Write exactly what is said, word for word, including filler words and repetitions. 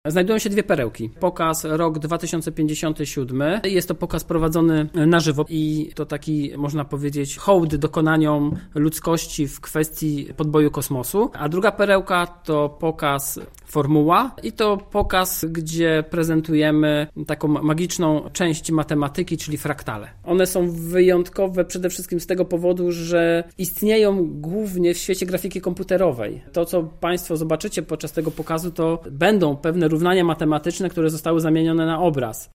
Znajdują się dwie perełki. Pokaz rok dwa tysiące pięćdziesiąty siódmy. Jest to pokaz prowadzony na żywo i to taki, można powiedzieć, hołd dokonaniom ludzkości w kwestii podboju kosmosu. A druga perełka to pokaz Formuła i to pokaz, gdzie prezentujemy taką magiczną część matematyki, czyli fraktale. One są wyjątkowe przede wszystkim z tego powodu, że istnieją głównie w świecie grafiki komputerowej. To, co Państwo zobaczycie podczas tego pokazu, to będą pewne równania matematyczne, które zostały zamienione na obraz.